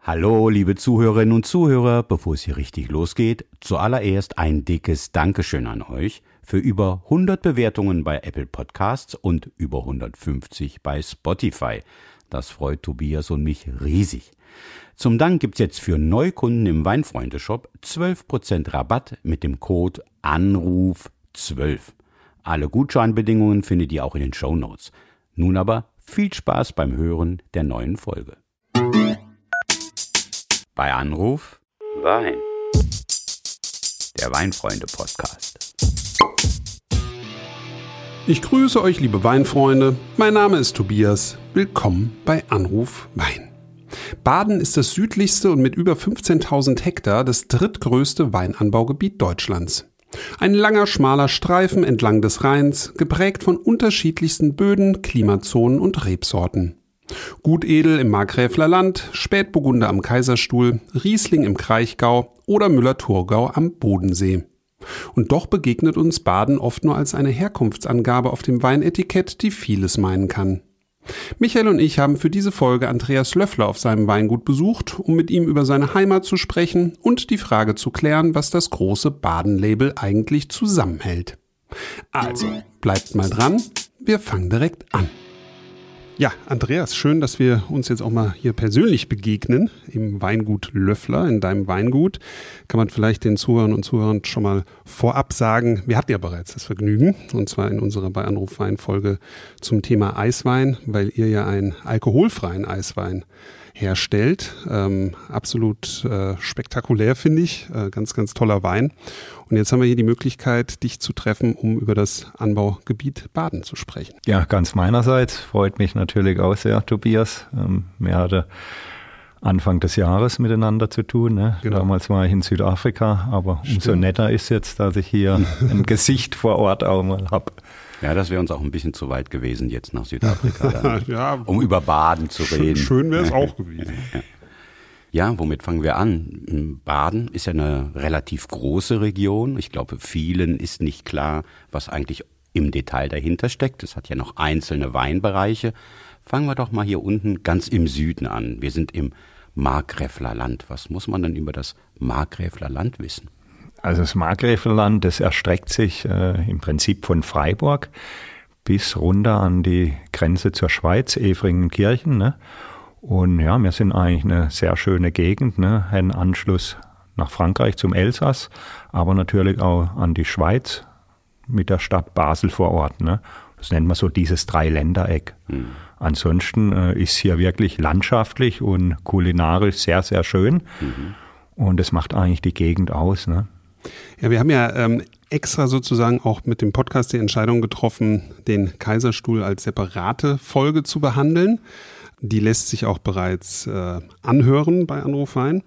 Hallo, liebe Zuhörerinnen und Zuhörer, bevor es hier richtig losgeht, zuallererst ein dickes Dankeschön an euch für über 100 Bewertungen bei Apple Podcasts und über 150 bei Spotify. Das freut Tobias und mich riesig. Zum Dank gibt's jetzt für Neukunden im Weinfreunde-Shop 12% Rabatt mit dem Code ANRUF12. Alle Gutscheinbedingungen findet ihr auch in den Shownotes. Nun aber viel Spaß beim Hören der neuen Folge. Bei Anruf Wein. Der Weinfreunde-Podcast. Ich grüße euch, liebe Weinfreunde. Mein Name ist Tobias. Willkommen bei Anruf Wein. Baden ist das südlichste und mit über 15.000 Hektar das drittgrößte Weinanbaugebiet Deutschlands. Ein langer, schmaler Streifen entlang des Rheins, geprägt von unterschiedlichsten Böden, Klimazonen und Rebsorten. Gutedel im Markgräfler Land, Spätburgunder am Kaiserstuhl, Riesling im Kraichgau oder Müller-Thurgau am Bodensee. Und doch begegnet uns Baden oft nur als eine Herkunftsangabe auf dem Weinetikett, die vieles meinen kann. Michael und ich haben für diese Folge Andreas Löffler auf seinem Weingut besucht, um mit ihm über seine Heimat zu sprechen und die Frage zu klären, was das große Baden-Label eigentlich zusammenhält. Also, bleibt mal dran, wir fangen direkt an. Ja, Andreas, schön, dass wir uns jetzt auch mal hier persönlich begegnen im Weingut Löffler, in deinem Weingut. Kann man vielleicht den Zuhörern und Zuhörern schon mal vorab sagen, wir hatten ja bereits das Vergnügen, und zwar in unserer bei Anruf Wein Folge zum Thema Eiswein, weil ihr ja einen alkoholfreien Eiswein herstellt. Absolut spektakulär, finde ich. Ganz, ganz toller Wein. Und jetzt haben wir hier die Möglichkeit, dich zu treffen, um über das Anbaugebiet Baden zu sprechen. Ja, ganz meinerseits. Freut mich natürlich auch sehr, Tobias. Wir hatten Anfang des Jahres miteinander zu tun. Ne? Genau. Damals war ich in Südafrika, aber umso netter ist jetzt, dass ich hier ein Gesicht vor Ort auch mal habe. Ja, das wäre uns auch ein bisschen zu weit gewesen, jetzt nach Südafrika, dann, ja, um über Baden zu reden. Schön wäre es auch gewesen. Ja, womit fangen wir an? Baden ist ja eine relativ große Region. Ich glaube, vielen ist nicht klar, was eigentlich im Detail dahinter steckt. Es hat ja noch einzelne Weinbereiche. Fangen wir doch mal hier unten ganz im Süden an. Wir sind im Markgräfler Land. Was muss man denn über das Markgräfler Land wissen? Also das Markgräfler Land, das erstreckt sich im Prinzip von Freiburg bis runter an die Grenze zur Schweiz, Efringenkirchen. Ne? Und ja, wir sind eigentlich eine sehr schöne Gegend, ne? Einen Anschluss nach Frankreich zum Elsass, aber natürlich auch an die Schweiz mit der Stadt Basel vor Ort. Ne? Das nennt man so dieses Dreiländereck. Ansonsten ist hier wirklich landschaftlich und kulinarisch sehr, sehr schön. Und das macht eigentlich die Gegend aus. Ne? Ja, wir haben ja extra sozusagen auch mit dem Podcast die Entscheidung getroffen, den Kaiserstuhl als separate Folge zu behandeln. Die lässt sich auch bereits anhören bei Anruf Wein,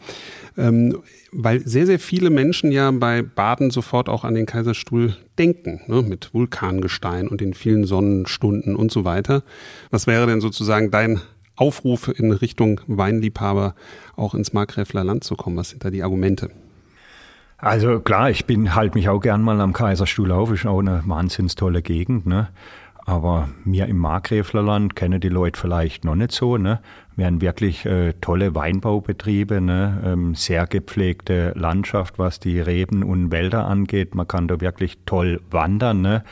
weil sehr, sehr viele Menschen ja bei Baden sofort auch an den Kaiserstuhl denken, ne, mit Vulkangestein und den vielen Sonnenstunden und so weiter. Was wäre denn sozusagen dein Aufruf in Richtung Weinliebhaber, auch ins Markgräfler Land zu kommen? Was sind da die Argumente? Also klar, halte mich auch gern mal am Kaiserstuhl auf, ist auch eine wahnsinns tolle Gegend, ne? Aber mir im Markgräfler Land kennen die Leute vielleicht noch nicht so, ne? Wir haben wirklich tolle Weinbaubetriebe, ne? Sehr gepflegte Landschaft, was die Reben und Wälder angeht. Man kann da wirklich toll wandern, ne?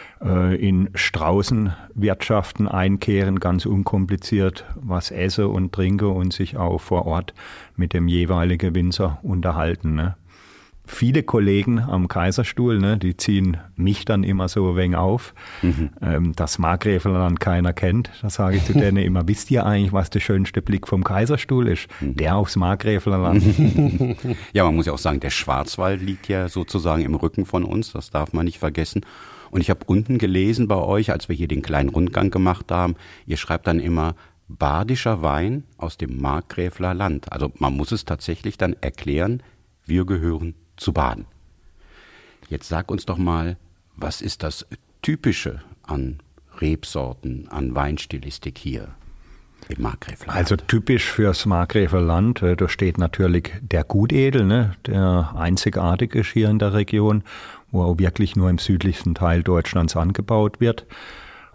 In Straußenwirtschaften einkehren, ganz unkompliziert, was essen und trinken und sich auch vor Ort mit dem jeweiligen Winzer unterhalten, ne? Viele Kollegen am Kaiserstuhl, ne, die ziehen mich dann immer so ein wenig auf. Das Markgräfler Land keiner kennt. Da sage ich zu denen immer, wisst ihr eigentlich, was der schönste Blick vom Kaiserstuhl ist? Der aufs Markgräfler Land. Ja, man muss ja auch sagen, der Schwarzwald liegt ja sozusagen im Rücken von uns. Das darf man nicht vergessen. Und ich habe unten gelesen bei euch, als wir hier den kleinen Rundgang gemacht haben, ihr schreibt dann immer badischer Wein aus dem Markgräfler Land. Also man muss es tatsächlich dann erklären, wir gehören zu Baden. Jetzt sag uns doch mal, was ist das Typische an Rebsorten, an Weinstilistik hier im Markgräfler Land? Also typisch fürs Markgräfler Land, da steht natürlich der Gutedel, ne, der einzigartig ist hier in der Region, wo auch wirklich nur im südlichsten Teil Deutschlands angebaut wird.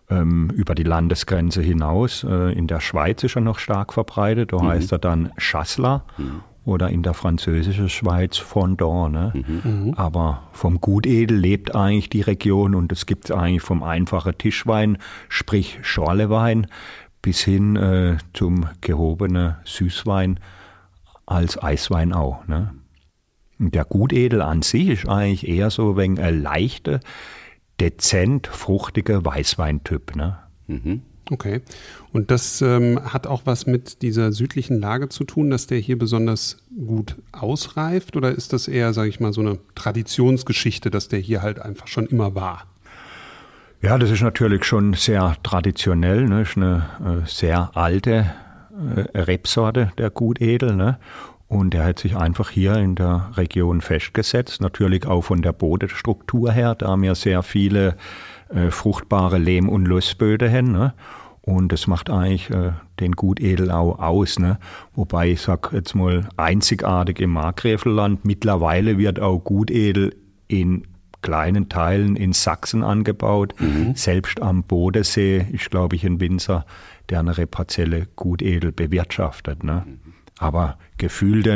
über die Landesgrenze hinaus. In der Schweiz ist er noch stark verbreitet, da heißt er dann Chasselas. Oder in der französischen Schweiz Fondant. Ne? Aber vom Gutedel lebt eigentlich die Region und es gibt eigentlich vom einfachen Tischwein, sprich Schorlewein, bis hin zum gehobenen Süßwein als Eiswein auch. Ne? Und der Gutedel an sich ist eigentlich eher so ein leichter, dezent fruchtiger Weißweintyp. Ne? Okay. Und das hat auch was mit dieser südlichen Lage zu tun, dass der hier besonders gut ausreift? Oder ist das eher, sage ich mal, so eine Traditionsgeschichte, dass der hier halt einfach schon immer war? Ja, das ist natürlich schon sehr traditionell. Ne? Ist eine sehr alte Rebsorte, der Gutedel. Ne? Und der hat sich einfach hier in der Region festgesetzt. Natürlich auch von der Bodenstruktur her, da haben wir sehr viele fruchtbare Lehm- und Lössböden haben, ne? Und das macht eigentlich den Gutedel auch aus. Ne? Wobei ich sag jetzt mal einzigartig im Markgräflerland. Mittlerweile wird auch Gutedel in kleinen Teilen in Sachsen angebaut. Selbst am Bodensee ist, glaube ich, ein Winzer, der eine Rebparzelle Gutedel bewirtschaftet. Ne? Aber gefühlte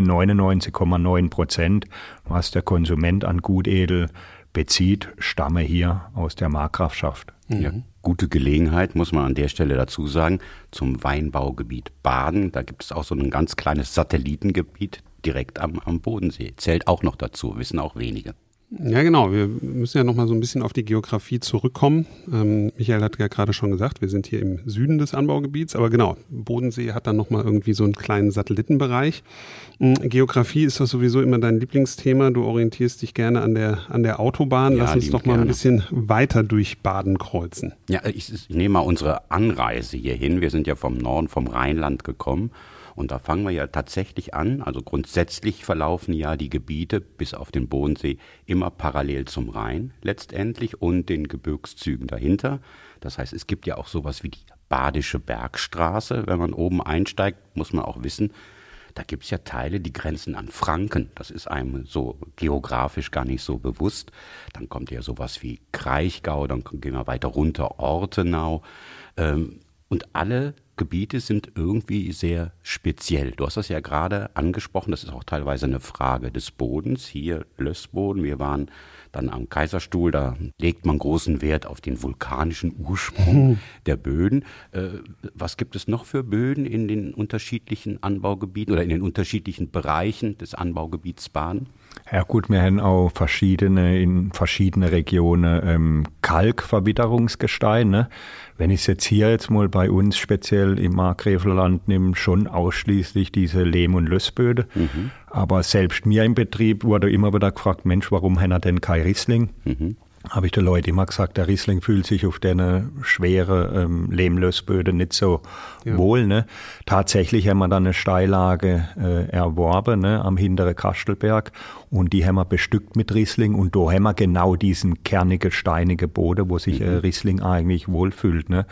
99,9%, was der Konsument an Gutedel bezieht, stamme hier aus der Markgrafschaft. Ja, gute Gelegenheit, muss man an der Stelle dazu sagen, zum Weinbaugebiet Baden. Da gibt es auch so ein ganz kleines Satellitengebiet direkt am Bodensee. Zählt auch noch dazu, wissen auch wenige. Ja, genau. Wir müssen ja nochmal so ein bisschen auf die Geografie zurückkommen. Michael hat ja gerade schon gesagt, wir sind hier im Süden des Anbaugebiets. Aber genau, Bodensee hat dann nochmal irgendwie so einen kleinen Satellitenbereich. Geografie ist doch sowieso immer dein Lieblingsthema. Du orientierst dich gerne an der Autobahn. Ja, lass uns doch mal ein bisschen weiter durch Baden kreuzen. Ja, ich nehme mal unsere Anreise hierhin. Wir sind ja vom Norden, vom Rheinland gekommen. Und da fangen wir ja tatsächlich an, also grundsätzlich verlaufen ja die Gebiete bis auf den Bodensee immer parallel zum Rhein letztendlich und den Gebirgszügen dahinter. Das heißt, es gibt ja auch sowas wie die Badische Bergstraße. Wenn man oben einsteigt, muss man auch wissen, da gibt es ja Teile, die grenzen an Franken. Das ist einem so geografisch gar nicht so bewusst. Dann kommt ja sowas wie Kraichgau, dann gehen wir weiter runter, Ortenau. Und alle Gebiete sind irgendwie sehr speziell. Du hast das ja gerade angesprochen, das ist auch teilweise eine Frage des Bodens. Hier Lössboden, wir waren dann am Kaiserstuhl, da legt man großen Wert auf den vulkanischen Ursprung der Böden. Was gibt es noch für Böden in den unterschiedlichen Anbaugebieten oder in den unterschiedlichen Bereichen des Anbaugebiets Baden? Ja gut, wir haben auch in verschiedenen Regionen Kalkverwitterungsgesteine. Wenn ich es jetzt mal bei uns speziell im Markgräflerland nehme, schon ausschließlich diese Lehm- und Lössböden. Aber selbst mir im Betrieb wurde immer wieder gefragt, Mensch, warum haben wir denn kein Riesling? Habe ich den Leuten immer gesagt, der Riesling fühlt sich auf den schweren Lehm-Lössböden nicht so wohl. Ne? Tatsächlich haben wir dann eine Steillage erworben, ne, am hinteren Kastelberg, und die haben wir bestückt mit Riesling, und da haben wir genau diesen kernigen, steinigen Boden, wo sich Riesling eigentlich wohlfühlt. Ne?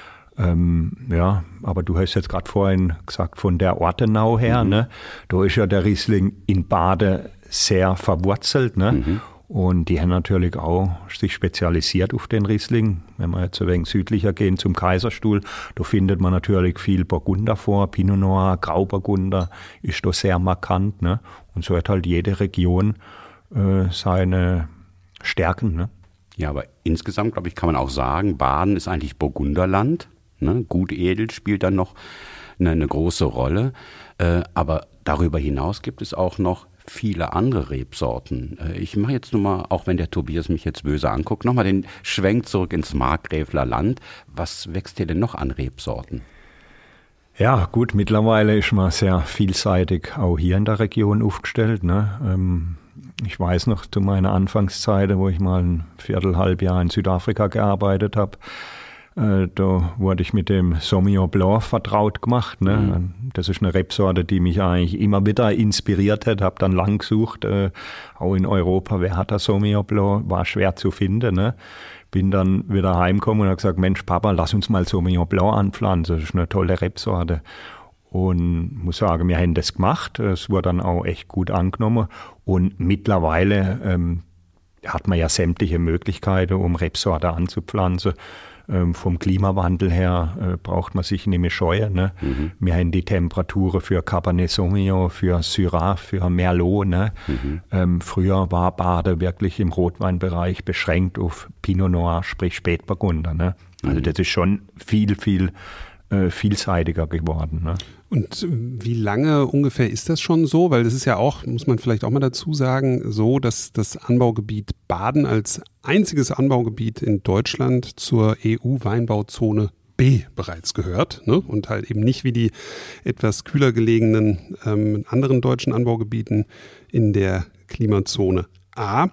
Ja, aber du hast jetzt gerade vorhin gesagt, von der Ortenau her, ne? Da ist ja der Riesling in Baden sehr verwurzelt, ne? Und die haben natürlich auch sich spezialisiert auf den Riesling. Wenn wir jetzt ein wenig südlicher gehen zum Kaiserstuhl, da findet man natürlich viel Burgunder vor, Pinot Noir, Grauburgunder ist da sehr markant. Ne? Und so hat halt jede Region seine Stärken. Ne? Ja, aber insgesamt, glaube ich, kann man auch sagen, Baden ist eigentlich Burgunderland. Ne? Gutedel spielt dann noch eine große Rolle. Aber darüber hinaus gibt es auch noch viele andere Rebsorten. Ich mache jetzt nur mal, auch wenn der Tobias mich jetzt böse anguckt, nochmal den Schwenk zurück ins Markgräflerland. Was wächst hier denn noch an Rebsorten? Ja, gut, mittlerweile ist man sehr vielseitig auch hier in der Region aufgestellt. Ne? Ich weiß noch zu meiner Anfangszeit, wo ich mal ein Viertelhalbjahr in Südafrika gearbeitet habe, da wurde ich mit dem Sauvignon Blanc vertraut gemacht. Ne? Das ist eine Rebsorte, die mich eigentlich immer wieder inspiriert hat. Habe dann lang gesucht, auch in Europa, wer hat das Sauvignon Blanc? War schwer zu finden. Ne? Bin dann wieder heimgekommen und habe gesagt, Mensch Papa, lass uns mal Sauvignon Blanc anpflanzen. Das ist eine tolle Rebsorte. Und muss sagen, wir haben das gemacht. Es wurde dann auch echt gut angenommen. Und mittlerweile hat man ja sämtliche Möglichkeiten, um Rebsorte anzupflanzen. Vom Klimawandel her braucht man sich nicht mehr scheuen. Ne? Wir haben die Temperaturen für Cabernet Sauvignon, für Syrah, für Merlot. Ne? Früher war Bade wirklich im Rotweinbereich beschränkt auf Pinot Noir, sprich Spätburgunder. Ne? Also das ist schon viel vielseitiger geworden. Ne? Und wie lange ungefähr ist das schon so? Weil das ist ja auch, muss man vielleicht auch mal dazu sagen, so, dass das Anbaugebiet Baden als einziges Anbaugebiet in Deutschland zur EU-Weinbauzone B bereits gehört, ne? Und halt eben nicht wie die etwas kühler gelegenen anderen deutschen Anbaugebieten in der Klimazone A.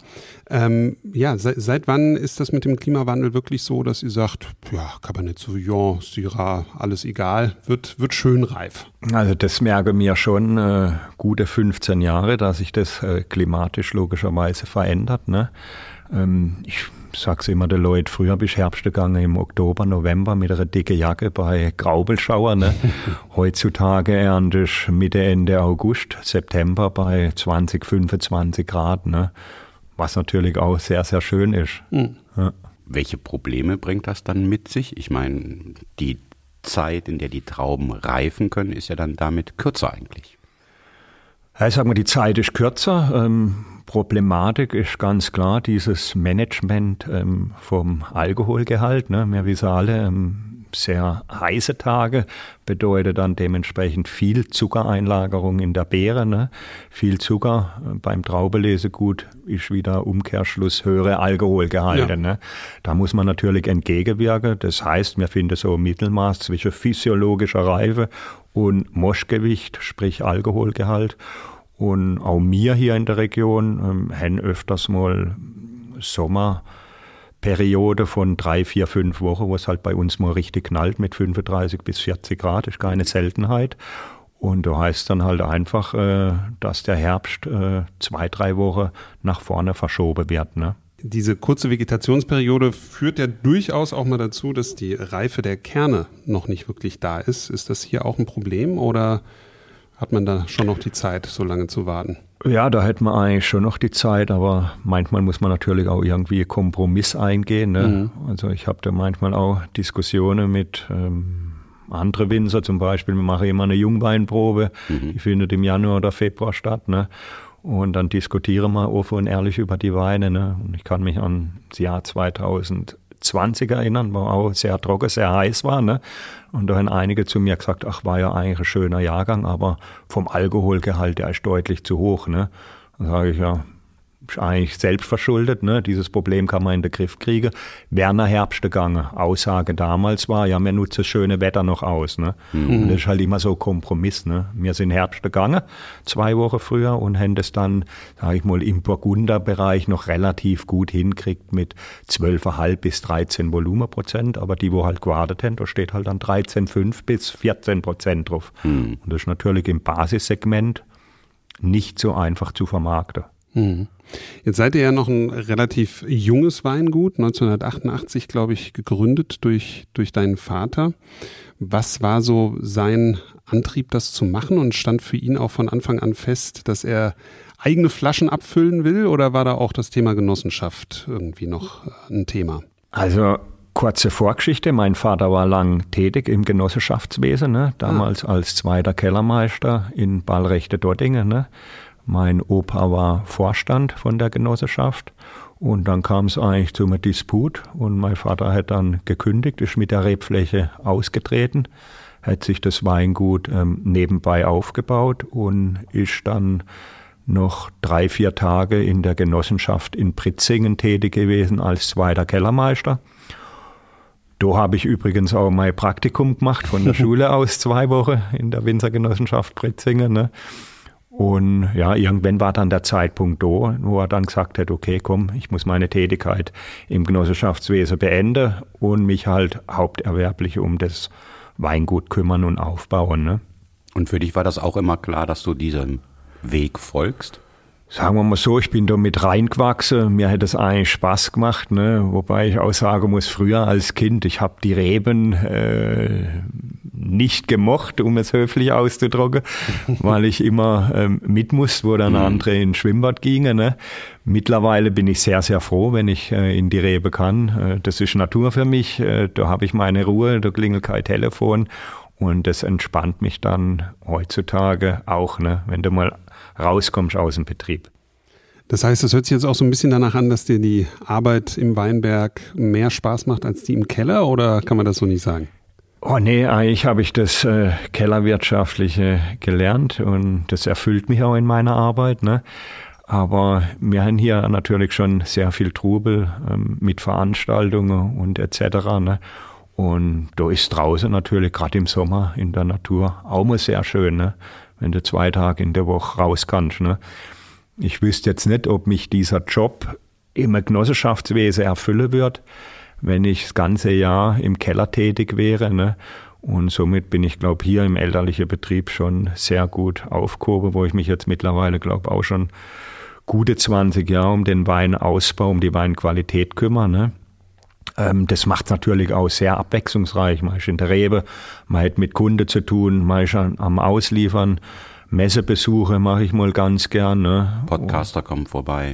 Seit wann ist das mit dem Klimawandel wirklich so, dass ihr sagt, ja, Cabernet Sauvignon, Syrah, alles egal, wird schön reif? Also das merke mir schon gute 15 Jahre, dass sich das klimatisch logischerweise verändert. Ne? Ich sag's immer den Leuten, früher bin ich Herbst gegangen im Oktober, November mit einer dicken Jacke bei Graubelschauer. Ne? Heutzutage ernte ich Mitte, Ende August, September bei 20, 25 Grad. Ne? Was natürlich auch sehr, sehr schön ist. Ja. Welche Probleme bringt das dann mit sich? Ich meine, die Zeit, in der die Trauben reifen können, ist ja dann damit kürzer eigentlich. Ja, ich sag mal, die Zeit ist kürzer. Problematik ist ganz klar dieses Management vom Alkoholgehalt. Ne? Wir wissen alle, sehr heiße Tage bedeutet dann dementsprechend viel Zuckereinlagerung in der Beere. Ne? Viel Zucker beim Traubelesegut ist wieder Umkehrschluss höhere Alkoholgehalte. Ja. Ne? Da muss man natürlich entgegenwirken. Das heißt, wir finden so ein Mittelmaß zwischen physiologischer Reife und Moschgewicht, sprich Alkoholgehalt. Und auch wir hier in der Region haben öfters mal Sommerperiode von 3, 4, 5 Wochen, wo es halt bei uns mal richtig knallt mit 35 bis 40 Grad, ist keine Seltenheit. Und da heißt dann halt einfach, dass der Herbst 2, 3 Wochen nach vorne verschoben wird. Ne? Diese kurze Vegetationsperiode führt ja durchaus auch mal dazu, dass die Reife der Kerne noch nicht wirklich da ist. Ist das hier auch ein Problem oder hat man da schon noch die Zeit, so lange zu warten? Ja, da hätte man eigentlich schon noch die Zeit, aber manchmal muss man natürlich auch irgendwie einen Kompromiss eingehen. Ne? Also ich habe da manchmal auch Diskussionen mit anderen Winzer, zum Beispiel, wir machen immer eine Jungweinprobe, die findet im Januar oder Februar statt. Ne? Und dann diskutieren wir offen und ehrlich über die Weine. Ne? Und ich kann mich an das Jahr 2020 erinnern, wo auch sehr trocken, sehr heiß war. Ne? Und da haben einige zu mir gesagt, ach, war ja eigentlich ein schöner Jahrgang, aber vom Alkoholgehalt, der ist deutlich zu hoch. Ne? Dann sage ich, ja, ist eigentlich selbst verschuldet. Ne? Dieses Problem kann man in den Griff kriegen. Werner Herbst gegangen. Aussage damals war, ja, wir nutzen das schöne Wetter noch aus. Ne? Und das ist halt immer so ein Kompromiss. Ne? Wir sind Herbst gegangen, 2 Wochen früher, und haben das dann, sage ich mal, im Burgunderbereich noch relativ gut hinkriegt mit 12,5 bis 13 Volumenprozent. Aber die, wo halt gewartet haben, da steht halt dann 13,5 bis 14% drauf. Und das ist natürlich im Basissegment nicht so einfach zu vermarkten. Jetzt seid ihr ja noch ein relativ junges Weingut, 1988, glaube ich, gegründet durch deinen Vater. Was war so sein Antrieb, das zu machen, und stand für ihn auch von Anfang an fest, dass er eigene Flaschen abfüllen will, oder war da auch das Thema Genossenschaft irgendwie noch ein Thema? Also kurze Vorgeschichte, mein Vater war lang tätig im Genossenschaftswesen, ne? Damals als zweiter Kellermeister in Ballrechte-Dottingen, ne? Mein Opa war Vorstand von der Genossenschaft, und dann kam es eigentlich zu einem Disput, und mein Vater hat dann gekündigt, ist mit der Rebfläche ausgetreten, hat sich das Weingut nebenbei aufgebaut und ist dann noch 3, 4 Tage in der Genossenschaft in Pritzingen tätig gewesen als zweiter Kellermeister. Da habe ich übrigens auch mein Praktikum gemacht von der Schule aus 2 Wochen in der Winzergenossenschaft Pritzingen, ne? Und ja, irgendwann war dann der Zeitpunkt da, wo er dann gesagt hat, okay, komm, ich muss meine Tätigkeit im Genossenschaftswesen beenden und mich halt haupterwerblich um das Weingut kümmern und aufbauen. Ne? Und für dich war das auch immer klar, dass du diesem Weg folgst? Sagen wir mal so, ich bin da mit reingewachsen. Mir hat es eigentlich Spaß gemacht, ne? Wobei ich auch sagen muss, früher als Kind, ich habe die Reben nicht gemocht, um es höflich auszudrücken, weil ich immer mit muss, wo dann andere ins Schwimmbad gingen. Ne? Mittlerweile bin ich sehr, sehr froh, wenn ich in die Rebe kann. Das ist Natur für mich, da habe ich meine Ruhe, da klingelt kein Telefon und das entspannt mich dann heutzutage auch, ne? Wenn du mal rauskommst aus dem Betrieb. Das heißt, das hört sich jetzt auch so ein bisschen danach an, dass dir die Arbeit im Weinberg mehr Spaß macht als die im Keller, oder kann man das so nicht sagen? Oh nee, eigentlich habe ich das Kellerwirtschaftliche gelernt und das erfüllt mich auch in meiner Arbeit, ne? Aber wir haben hier natürlich schon sehr viel Trubel mit Veranstaltungen und etc., ne? Und da ist draußen natürlich gerade im Sommer in der Natur auch mal sehr schön, ne? Wenn du 2 Tage in der Woche raus kannst, ne? Ich wüsste jetzt nicht, ob mich dieser Job im Genossenschaftswesen erfüllen wird, wenn ich das ganze Jahr im Keller tätig wäre, ne? Und somit bin ich, glaube ich, hier im elterlichen Betrieb schon sehr gut aufgehoben, wo ich mich jetzt mittlerweile, glaube ich, auch schon gute 20 Jahre um den Weinausbau, um die Weinqualität kümmere, ne? Das macht es natürlich auch sehr abwechslungsreich. Man ist in der Rebe, man hat mit Kunden zu tun, man ist am Ausliefern. Messebesuche mache ich mal ganz gern. Ne? Podcaster kommen vorbei.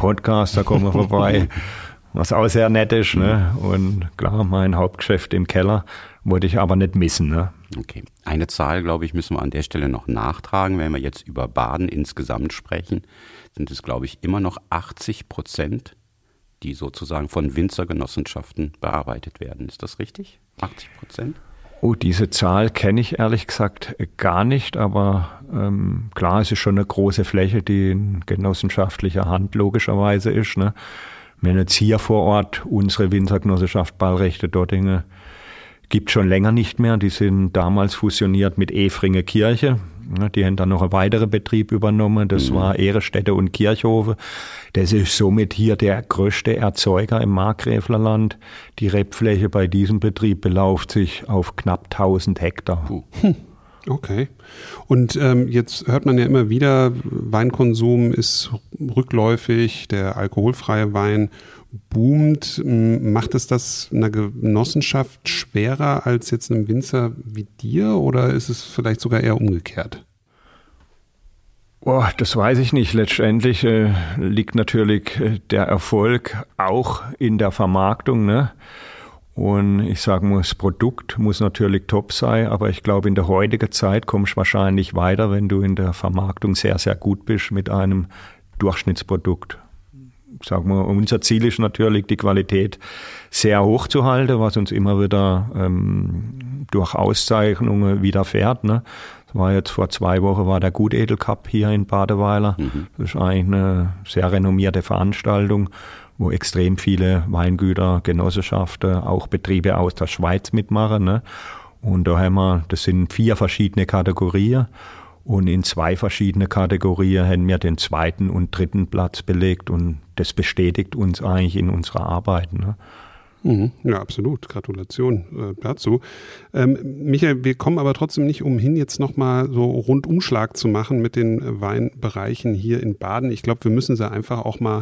Was auch sehr nett ist. Ne? Und klar, mein Hauptgeschäft im Keller wollte ich aber nicht missen. Ne? Okay. Eine Zahl, glaube ich, müssen wir an der Stelle noch nachtragen. Wenn wir jetzt über Baden insgesamt sprechen, sind es, glaube ich, immer noch 80%, die sozusagen von Winzergenossenschaften bearbeitet werden. Ist das richtig? 80%? Oh, diese Zahl kenne ich ehrlich gesagt gar nicht, aber klar, es ist schon eine große Fläche, die in genossenschaftlicher Hand logischerweise ist. Ne? Wenn jetzt hier vor Ort unsere Winzergenossenschaft Ballrechte Dottinge gibt schon länger nicht mehr. Die sind damals fusioniert mit Efringe Kirche. Die haben dann noch einen weiteren Betrieb übernommen. Das war Ehrenstätte und Kirchhofe. Das ist somit hier der größte Erzeuger im Markgräflerland. Die Rebfläche bei diesem Betrieb belauft sich auf knapp 1000 Hektar. Okay. Und jetzt hört man ja immer wieder, Weinkonsum ist rückläufig, der alkoholfreie Wein boomt. Macht es das einer Genossenschaft schwerer als jetzt einem Winzer wie dir, oder ist es vielleicht sogar eher umgekehrt? Boah, das weiß ich nicht. Letztendlich liegt natürlich der Erfolg auch in der Vermarktung, ne? Und ich sage mal, das Produkt muss natürlich top sein, aber ich glaube, in der heutigen Zeit kommst du wahrscheinlich weiter, wenn du in der Vermarktung sehr, sehr gut bist mit einem Durchschnittsprodukt. Sagen wir, unser Ziel ist natürlich, die Qualität sehr hoch zu halten, was uns immer wieder durch Auszeichnungen widerfährt. Ne? Das war jetzt vor 2 Wochen war der Gutedelcup hier in Badeweiler. Das ist eigentlich eine sehr renommierte Veranstaltung, wo extrem viele Weingüter, Genossenschaften, auch Betriebe aus der Schweiz mitmachen. Ne? Und da haben wir, das sind 4 verschiedene Kategorien. Und in 2 verschiedene Kategorien haben wir den 2. und 3. Platz belegt und das bestätigt uns eigentlich in unserer Arbeit. Ne? Ja, absolut. Gratulation dazu. Michael, wir kommen aber trotzdem nicht umhin, jetzt nochmal so Rundumschlag zu machen mit den Weinbereichen hier in Baden. Ich glaube, wir müssen sie einfach auch mal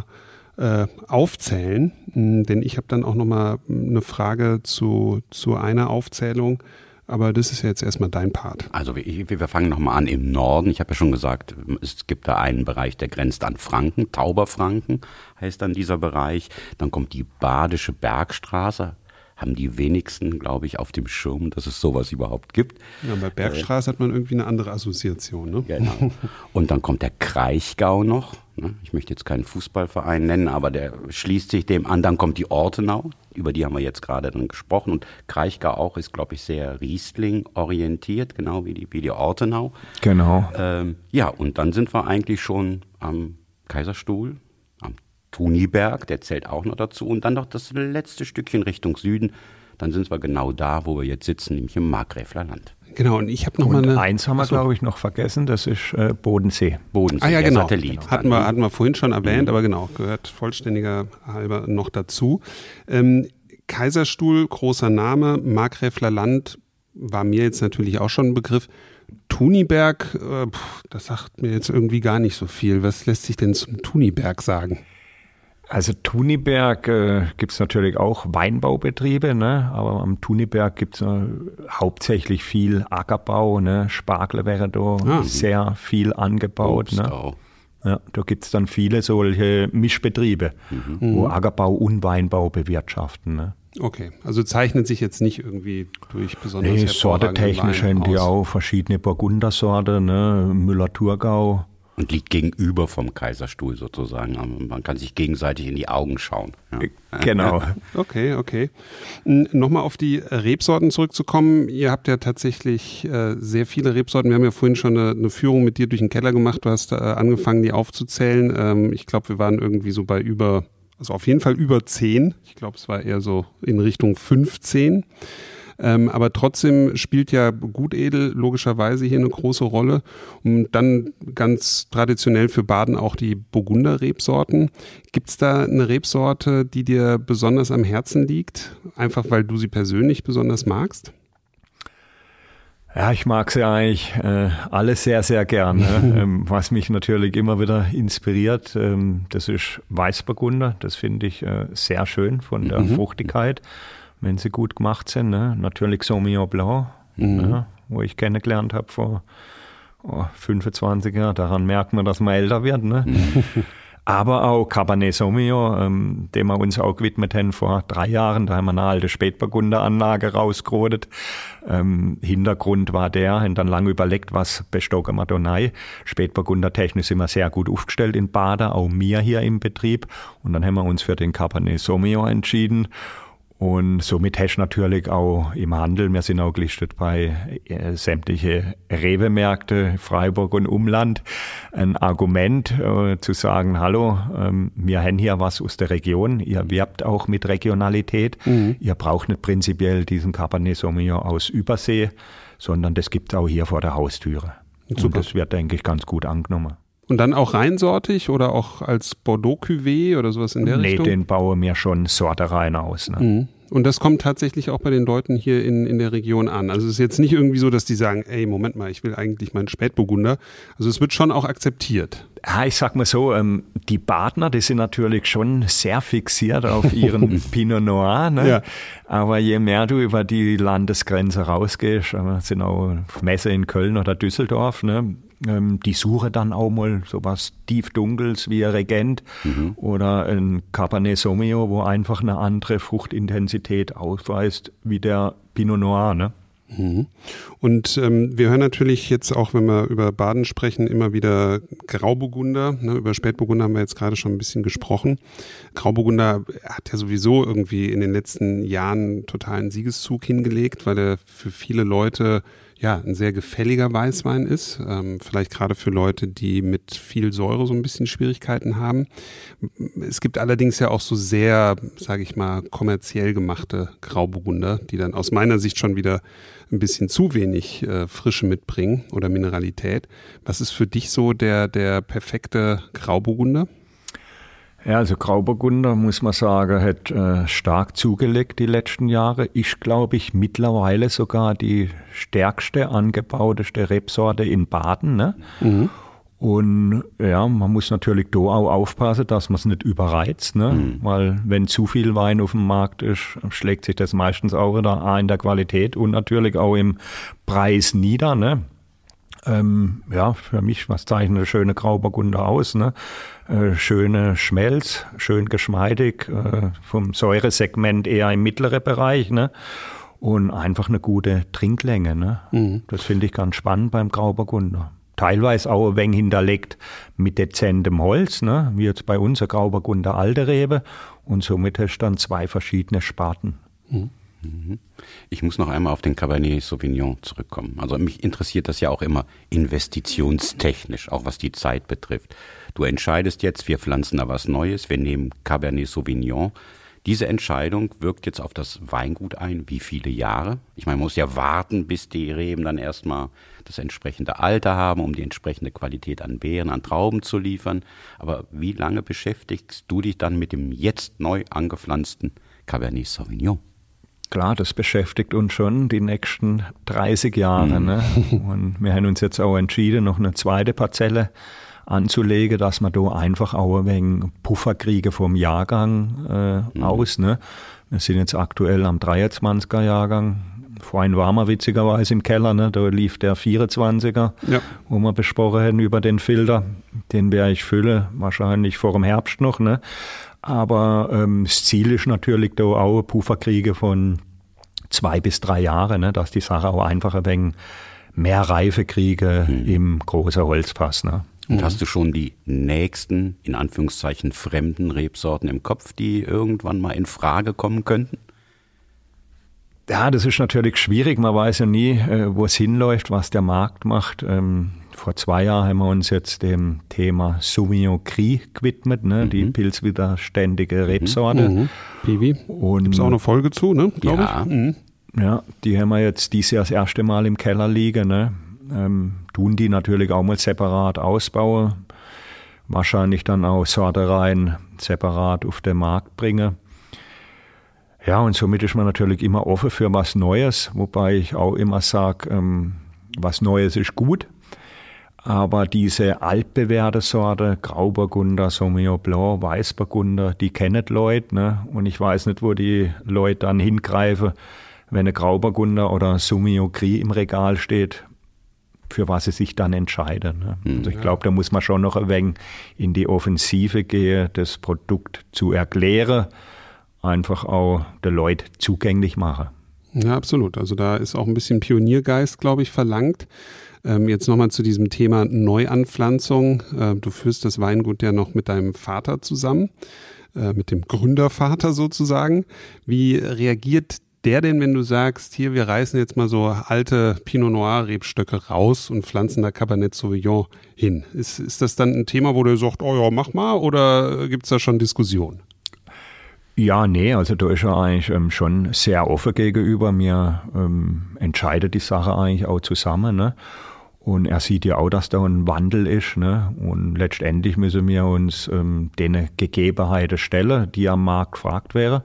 aufzählen, denn ich habe dann auch nochmal eine Frage zu einer Aufzählung. Aber das ist ja jetzt erstmal dein Part. Also wir fangen nochmal an im Norden. Ich habe ja schon gesagt, es gibt da einen Bereich, der grenzt an Franken. Tauberfranken heißt dann dieser Bereich. Dann kommt die Badische Bergstraße. Haben die wenigsten, glaube ich, auf dem Schirm, dass es sowas überhaupt gibt. Ja, bei Bergstraße hat man irgendwie eine andere Assoziation, ne? Genau. Und dann kommt der Kraichgau noch. Ich möchte jetzt keinen Fußballverein nennen, aber der schließt sich dem an. Dann kommt die Ortenau, über die haben wir jetzt gerade dann gesprochen. Und Kraichgau auch ist, glaube ich, sehr Riesling-orientiert, genau wie die Ortenau. Genau. Ja, und dann sind wir eigentlich schon am Kaiserstuhl, am Thuniberg, der zählt auch noch dazu. Und dann noch das letzte Stückchen Richtung Süden. Dann sind wir genau da, wo wir jetzt sitzen, nämlich im Markgräflerland. Genau, und ich habe noch mal eine... Eins haben wir, glaube ich, noch vergessen, das ist Bodensee. Bodensee, ja, der genau. Satellit. Hatten wir vorhin schon erwähnt, aber genau, gehört vollständiger halber noch dazu. Kaiserstuhl, großer Name, Markgräflerland war mir jetzt natürlich auch schon ein Begriff. Thuniberg, das sagt mir jetzt irgendwie gar nicht so viel. Was lässt sich denn zum Thuniberg sagen? Also Thuniberg gibt es natürlich auch Weinbaubetriebe, ne? Aber am Thuniberg gibt es hauptsächlich viel Ackerbau, ne? Spargel wäre da sehr viel angebaut. Obst ne? auch. Ja, da gibt es dann viele solche Mischbetriebe, wo Ackerbau und Weinbau bewirtschaften. Ne? Okay, also zeichnet sich jetzt nicht irgendwie durch besonders Nee, sortetechnisch haben die auch verschiedene Burgundersorte, ne? Müller-Thurgau. Und liegt gegenüber vom Kaiserstuhl sozusagen. Man kann sich gegenseitig in die Augen schauen. Ja. Genau. Okay. Nochmal auf die Rebsorten zurückzukommen. Ihr habt ja tatsächlich sehr viele Rebsorten. Wir haben ja vorhin schon eine Führung mit dir durch den Keller gemacht. Du hast angefangen, die aufzuzählen. Ich glaube, wir waren irgendwie so bei also auf jeden Fall über 10. Ich glaube, es war eher so in Richtung 15. Aber trotzdem spielt ja Gutedel logischerweise hier eine große Rolle. Und dann ganz traditionell für Baden auch die Burgunder-Rebsorten. Gibt es da eine Rebsorte, die dir besonders am Herzen liegt? Einfach weil du sie persönlich besonders magst? Ja, ich mag sie eigentlich alle sehr, sehr gern. Was mich natürlich immer wieder inspiriert, das ist Weißburgunder. Das finde ich sehr schön von der Fruchtigkeit, wenn sie gut gemacht sind. Ne? Natürlich Sauvignon Blanc, wo ich kennengelernt habe vor 25 Jahren. Daran merkt man, dass man älter wird. Ne? Aber auch Cabernet Sauvignon, dem wir uns auch gewidmet haben vor 3 Jahren. Da haben wir eine alte Spätburgunderanlage rausgerodet. Hintergrund war haben dann lange überlegt, was bestocken wir da rein. Spätburgunder-technisch sind wir sehr gut aufgestellt in Baden, auch wir hier im Betrieb. Und dann haben wir uns für den Cabernet Sauvignon entschieden. Und somit hast du natürlich auch im Handel, wir sind auch gelistet bei sämtliche Rewe-Märkte, Freiburg und Umland, ein Argument zu sagen, hallo, wir haben hier was aus der Region, ihr werbt auch mit Regionalität, ihr braucht nicht prinzipiell diesen Cabernet Sauvignon aus Übersee, sondern das gibt es auch hier vor der Haustüre. Super. Und das wird, denke ich, ganz gut angenommen. Und dann auch reinsortig oder auch als Bordeaux-Cuvée oder sowas in der Richtung? Nee, den bauen wir schon sorterein aus. Ne? Und das kommt tatsächlich auch bei den Leuten hier in der Region an. Also es ist jetzt nicht irgendwie so, dass die sagen, ey, Moment mal, ich will eigentlich meinen Spätburgunder. Also es wird schon auch akzeptiert. Ja, ich sag mal so, die Badner, die sind natürlich schon sehr fixiert auf ihren Pinot Noir. Ne? Ja. Aber je mehr du über die Landesgrenze rausgehst, sind auch auf Messe in Köln oder Düsseldorf, ne? Die suche dann auch mal sowas tiefdunkels wie ein Regent oder ein Cabernet Sauvignon, wo einfach eine andere Fruchtintensität aufweist wie der Pinot Noir. Ne? Und wir hören natürlich jetzt auch, wenn wir über Baden sprechen, immer wieder Grauburgunder. Ne? Über Spätburgunder haben wir jetzt gerade schon ein bisschen gesprochen. Grauburgunder hat ja sowieso irgendwie in den letzten Jahren totalen Siegeszug hingelegt, weil er für viele Leute ein sehr gefälliger Weißwein ist, vielleicht gerade für Leute, die mit viel Säure so ein bisschen Schwierigkeiten haben. Es gibt allerdings ja auch so sehr, sage ich mal, kommerziell gemachte Grauburgunder, die dann aus meiner Sicht schon wieder ein bisschen zu wenig Frische mitbringen oder Mineralität. Was ist für dich so der perfekte Grauburgunder? Ja, also Grauburgunder, muss man sagen, hat stark zugelegt die letzten Jahre. Ist, glaube ich, mittlerweile sogar die stärkste angebauteste Rebsorte in Baden. Ne? Und ja, man muss natürlich da auch aufpassen, dass man es nicht überreizt. Ne? Weil wenn zu viel Wein auf dem Markt ist, schlägt sich das meistens auch wieder in der Qualität und natürlich auch im Preis nieder. Ne? Für mich, was zeichnet eine schöne Grauburgunder aus? Ne? Schöne Schmelz, schön geschmeidig, vom Säuresegment eher im mittleren Bereich, ne? Und einfach eine gute Trinklänge. Ne? Das finde ich ganz spannend beim Grauburgunder. Teilweise auch ein wenig hinterlegt mit dezentem Holz, ne? Wie jetzt bei uns ein Grauburgunder alte Rebe. Und somit hast du dann 2 verschiedene Sparten. Ich muss noch einmal auf den Cabernet Sauvignon zurückkommen. Also mich interessiert das ja auch immer investitionstechnisch, auch was die Zeit betrifft. Du entscheidest jetzt, wir pflanzen da was Neues, wir nehmen Cabernet Sauvignon. Diese Entscheidung wirkt jetzt auf das Weingut ein. Wie viele Jahre? Ich meine, man muss ja warten, bis die Reben dann erstmal das entsprechende Alter haben, um die entsprechende Qualität an Beeren, an Trauben zu liefern. Aber wie lange beschäftigst du dich dann mit dem jetzt neu angepflanzten Cabernet Sauvignon? Klar, das beschäftigt uns schon die nächsten 30 Jahre. Ne? Und wir haben uns jetzt auch entschieden, noch eine zweite Parzelle anzulegen, dass man da einfach auch ein wenig Puffer kriege vom Jahrgang aus. Ne? Wir sind jetzt aktuell am 23er Jahrgang. Vorhin waren wir witzigerweise im Keller, ne? Da lief der 24er, wo wir besprochen haben über den Filter. Den werde ich füllen, wahrscheinlich vor dem Herbst noch. Ne? Aber das Ziel ist natürlich da auch Puffer kriege von 2 bis 3 Jahren, ne? Dass die Sache auch einfach ein wenig mehr Reife kriege im großen Holzfass. Ne? Und hast du schon die nächsten, in Anführungszeichen, fremden Rebsorten im Kopf, die irgendwann mal in Frage kommen könnten? Ja, das ist natürlich schwierig. Man weiß ja nie, wo es hinläuft, was der Markt macht. Vor 2 Jahren haben wir uns jetzt dem Thema Sauvignon Gris gewidmet, ne? Die pilzwiderständige Rebsorte. Piwi. Gibt es auch eine Folge zu, ne? Glaube ich. Ja, die haben wir jetzt dieses Jahr das erste Mal im Keller liegen. Ne? Tun die natürlich auch mal separat ausbauen. Wahrscheinlich dann auch Sortereien separat auf den Markt bringen. Ja, und somit ist man natürlich immer offen für was Neues, wobei ich auch immer sage, was Neues ist gut. Aber diese altbewährte Sorte, Grauburgunder, Sauvignon Blanc, Weißburgunder, die kennen die Leute. Ne? Und ich weiß nicht, wo die Leute dann hingreifen, wenn ein Grauburgunder oder Sauvignon Gris im Regal steht, für was sie sich dann entscheiden. Ne? Also ich glaube, da muss man schon noch ein wenig in die Offensive gehen, das Produkt zu erklären, einfach auch den Leuten zugänglich machen. Ja, absolut. Also da ist auch ein bisschen Pioniergeist, glaube ich, verlangt. Jetzt nochmal zu diesem Thema Neuanpflanzung. Du führst das Weingut ja noch mit deinem Vater zusammen, mit dem Gründervater sozusagen. Wie reagiert der denn, wenn du sagst, hier, wir reißen jetzt mal so alte Pinot Noir Rebstöcke raus und pflanzen da Cabernet Sauvignon hin? Ist das dann ein Thema, wo der sagt, oh ja, mach mal, oder gibt es da schon Diskussion? Ja, nee, also da ist er eigentlich schon sehr offen gegenüber. Wir entscheiden die Sache eigentlich auch zusammen, ne? Und er sieht ja auch, dass da ein Wandel ist, ne? Und letztendlich müssen wir uns den Gegebenheiten stellen, die am Markt gefragt wären.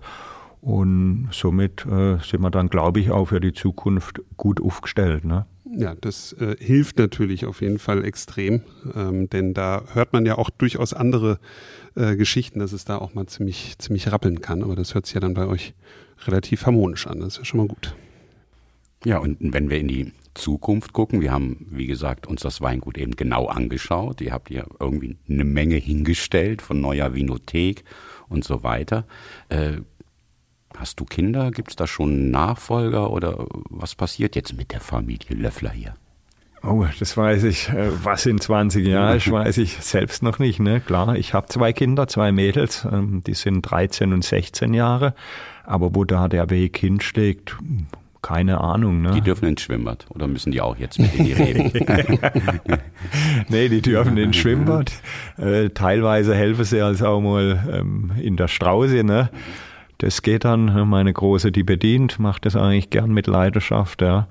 Und somit sind wir dann, glaube ich, auch für die Zukunft gut aufgestellt, ne? Ja, das hilft natürlich auf jeden Fall extrem, denn da hört man ja auch durchaus andere Geschichten, dass es da auch mal ziemlich rappeln kann. Aber das hört sich ja dann bei euch relativ harmonisch an. Das ist ja schon mal gut. Ja, und wenn wir in die Zukunft gucken, wir haben, wie gesagt, uns das Weingut eben genau angeschaut. Ihr habt ja irgendwie eine Menge hingestellt von neuer Vinothek und so weiter. Hast du Kinder? Gibt es da schon Nachfolger oder was passiert jetzt mit der Familie Löffler hier? Oh, das weiß ich. Was in 20 Jahren ist, weiß ich selbst noch nicht. Ne? Klar, ich habe 2 Kinder, 2 Mädels, die sind 13 und 16 Jahre. Aber wo da der Weg hinschlägt, keine Ahnung. Ne? Die dürfen ins Schwimmbad oder müssen die auch jetzt mit in die Rede? Nee, die dürfen ins Schwimmbad. Teilweise helfen sie also auch mal in der Strauße, ne? Das geht dann, meine Große, die bedient, macht das eigentlich gern mit Leidenschaft, ja.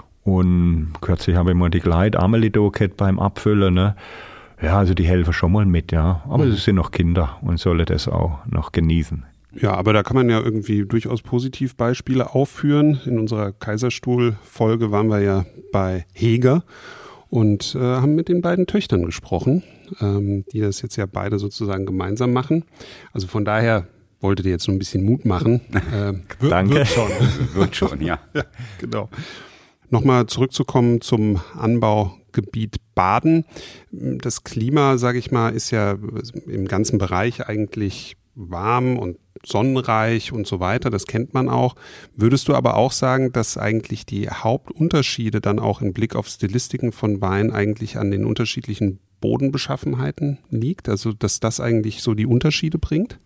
Und kürzlich habe ich mal die Kleid Amelie gehabt beim Abfüllen, ne. Ja, also die helfen schon mal mit, ja. Aber es sind noch Kinder und sollen das auch noch genießen. Ja, aber da kann man ja irgendwie durchaus Positivbeispiele aufführen. In unserer Kaiserstuhl-Folge waren wir ja bei Heger und haben mit den beiden Töchtern gesprochen, die das jetzt ja beide sozusagen gemeinsam machen. Also von daher wollte dir jetzt nur ein bisschen Mut machen. Danke. Wird schon. Wird schon, ja. Ja, genau. Nochmal zurückzukommen zum Anbaugebiet Baden. Das Klima, sage ich mal, ist ja im ganzen Bereich eigentlich warm und sonnenreich und so weiter. Das kennt man auch. Würdest du aber auch sagen, dass eigentlich die Hauptunterschiede dann auch im Blick auf Stilistiken von Wein eigentlich an den unterschiedlichen Bodenbeschaffenheiten liegt? Also, dass das eigentlich so die Unterschiede bringt?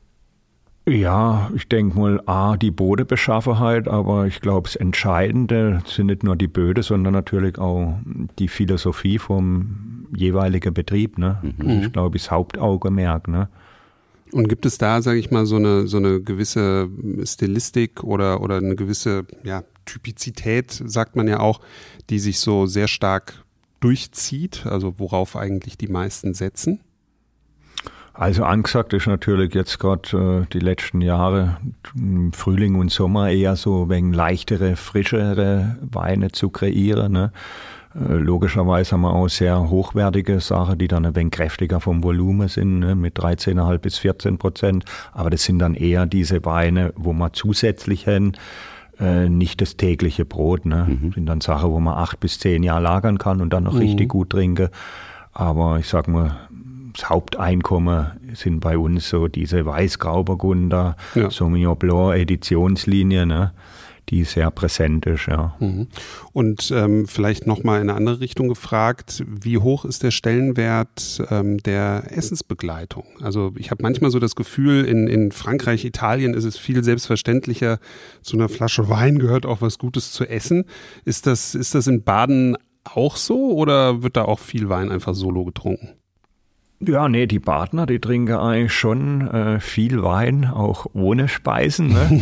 Ja, ich denke mal, die Bodenbeschaffenheit, aber ich glaube, das Entscheidende sind nicht nur die Böden, sondern natürlich auch die Philosophie vom jeweiligen Betrieb. Ne? Das ist, glaube ich, das Hauptaugenmerk. Ne? Und gibt es da, sage ich mal, so eine gewisse Stilistik oder eine gewisse Typizität, sagt man ja auch, die sich so sehr stark durchzieht, also worauf eigentlich die meisten setzen? Also angesagt ist natürlich jetzt gerade die letzten Jahre im Frühling und Sommer eher so wegen leichtere, frischere Weine zu kreieren. Ne? Logischerweise haben wir auch sehr hochwertige Sachen, die dann ein wenig kräftiger vom Volumen sind, ne, mit 13,5 bis 14%. Aber das sind dann eher diese Weine, wo man zusätzlich haben, nicht das tägliche Brot. Ne. Das sind dann Sachen, wo man 8 bis 10 Jahre lagern kann und dann noch richtig gut trinken. Aber ich sag mal, das Haupteinkommen sind bei uns so diese Weiß-Grauburgunder, Sauvignon Blanc Editionslinie, ne, die sehr präsent ist, ja. Und vielleicht nochmal in eine andere Richtung gefragt, wie hoch ist der Stellenwert der Essensbegleitung? Also ich habe manchmal so das Gefühl, in Frankreich, Italien ist es viel selbstverständlicher, zu einer Flasche Wein gehört auch was Gutes zu essen. Ist das in Baden auch so oder wird da auch viel Wein einfach solo getrunken? Ja, nee, die Badener, die trinken eigentlich schon viel Wein, auch ohne Speisen, ne?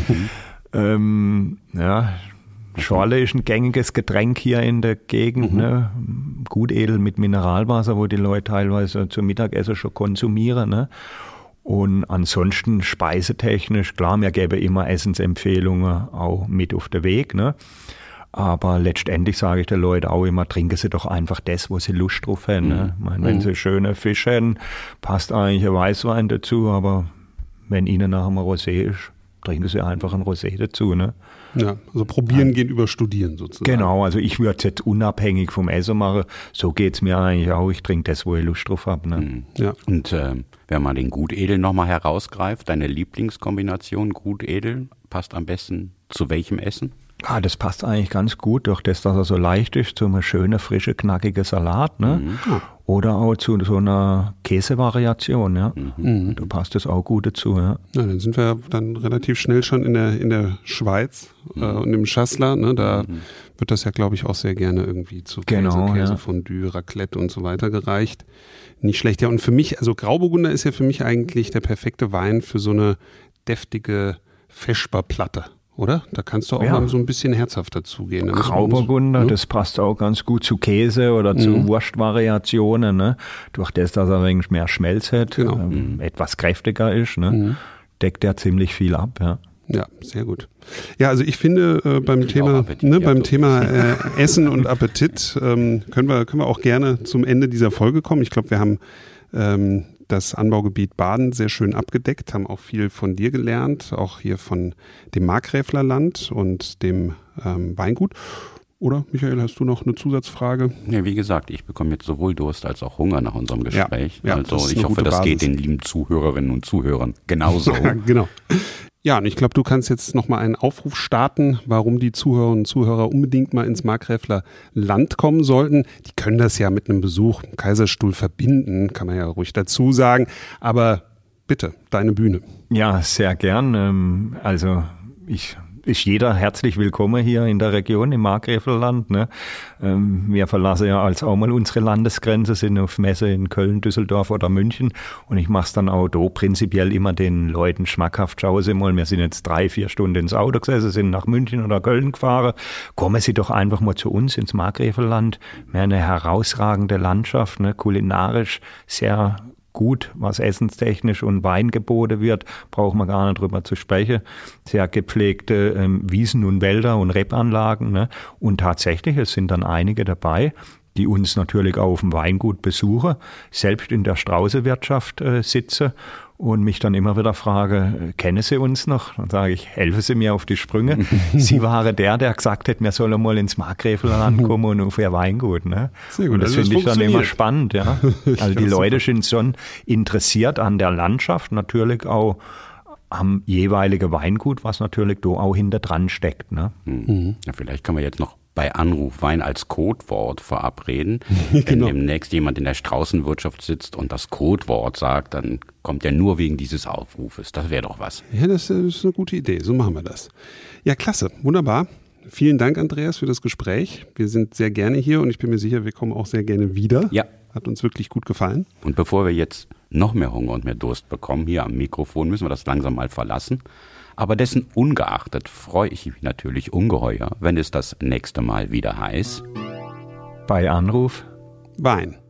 Schorle ist ein gängiges Getränk hier in der Gegend, ne? Gutedel mit Mineralwasser, wo die Leute teilweise zum Mittagessen schon konsumieren, ne? Und ansonsten speisetechnisch, klar, wir geben immer Essensempfehlungen auch mit auf den Weg, ne? Aber letztendlich sage ich den Leuten auch immer, trinken sie doch einfach das, wo sie Lust drauf haben, ne? Ich meine, wenn sie schöne Fisch haben, passt eigentlich ein Weißwein dazu, aber wenn ihnen nachher mal Rosé ist, trinken sie einfach ein Rosé dazu, ne? Ja, also probieren geht über Studieren sozusagen. Genau, also ich würde es jetzt unabhängig vom Essen machen. So geht es mir eigentlich auch. Ich trinke das, wo ich Lust drauf habe. Ne? Ja. Und wenn man den Gutedel nochmal herausgreift, deine Lieblingskombination Gutedel passt am besten zu welchem Essen? Ah, das passt eigentlich ganz gut, durch das, dass er so leicht ist, zu einem schönen, frischen, knackigen Salat, ne? Oder auch zu so einer Käsevariation, ja. Da passt das auch gut dazu, ja. Ja, dann sind wir dann relativ schnell schon in der Schweiz und im Chasselas, ne? Da wird das ja, glaube ich, auch sehr gerne irgendwie zu Käsefondue, Raclette und so weiter gereicht. Nicht schlecht, ja. Und für mich, also Grauburgunder ist ja für mich eigentlich der perfekte Wein für so eine deftige Vesperplatte. Oder? Da kannst du auch mal so ein bisschen herzhaft dazugehen. Grauburgunder, das passt auch ganz gut zu Käse oder zu Wurstvariationen, ne? Durch das, dass er ein wenig mehr Schmelz hat, etwas kräftiger ist, ne? Deckt er ziemlich viel ab, ja. Ja, sehr gut. Ja, also ich finde beim Thema Essen und Appetit können wir auch gerne zum Ende dieser Folge kommen. Ich glaube, wir haben das Anbaugebiet Baden sehr schön abgedeckt, haben auch viel von dir gelernt, auch hier von dem Markgräflerland und dem Weingut. Oder, Michael, hast du noch eine Zusatzfrage? Ja, wie gesagt, ich bekomme jetzt sowohl Durst als auch Hunger nach unserem Gespräch. Ja, also ich hoffe, das geht den lieben Zuhörerinnen und Zuhörern genauso. Genau. Ja, und ich glaube, du kannst jetzt nochmal einen Aufruf starten, warum die Zuhörerinnen und Zuhörer unbedingt mal ins Markgräfler Land kommen sollten. Die können das ja mit einem Besuch im Kaiserstuhl verbinden, kann man ja ruhig dazu sagen. Aber bitte, deine Bühne. Ja, sehr gern. Also ist jeder herzlich willkommen hier in der Region, im Markgräflerland. Ne? Wir verlassen ja als auch mal unsere Landesgrenze, sind auf Messe in Köln, Düsseldorf oder München. Und ich mache es dann auch da prinzipiell immer den Leuten schmackhaft. Schauen Sie mal, wir sind jetzt 3-4 Stunden ins Auto gesessen, sind nach München oder Köln gefahren. Kommen Sie doch einfach mal zu uns ins Markgräflerland. Wir haben eine herausragende Landschaft, ne? Kulinarisch sehr gut, was essenstechnisch und Wein geboten wird, braucht man gar nicht drüber zu sprechen. Sehr gepflegte Wiesen und Wälder und Rebanlagen. Ne? Und tatsächlich, es sind dann einige dabei, die uns natürlich auch auf dem Weingut besuchen, selbst in der Straußewirtschaft sitzen und mich dann immer wieder frage, kennen Sie uns noch? Dann sage ich, helfen Sie mir auf die Sprünge. Sie waren der gesagt hat, wir sollen mal ins Markgräflerland kommen und auf Ihr Weingut. Ne? Sehr gut. Und das finde ich dann immer spannend. Ja? Also die Leute sind schon interessiert an der Landschaft, natürlich auch am jeweiligen Weingut, was natürlich da auch hinter dran steckt. Ne? Ja, vielleicht kann man jetzt noch bei Anruf Wein als Codewort verabreden. Wenn demnächst jemand in der Straußenwirtschaft sitzt und das Codewort sagt, dann kommt er nur wegen dieses Aufrufes. Das wäre doch was. Ja, das ist eine gute Idee. So machen wir das. Ja, klasse. Wunderbar. Vielen Dank, Andreas, für das Gespräch. Wir sind sehr gerne hier und ich bin mir sicher, wir kommen auch sehr gerne wieder. Ja. Hat uns wirklich gut gefallen. Und bevor wir jetzt noch mehr Hunger und mehr Durst bekommen, hier am Mikrofon, müssen wir das langsam mal verlassen. Aber dessen ungeachtet freue ich mich natürlich ungeheuer, wenn es das nächste Mal wieder heißt: Bei Anruf Wein.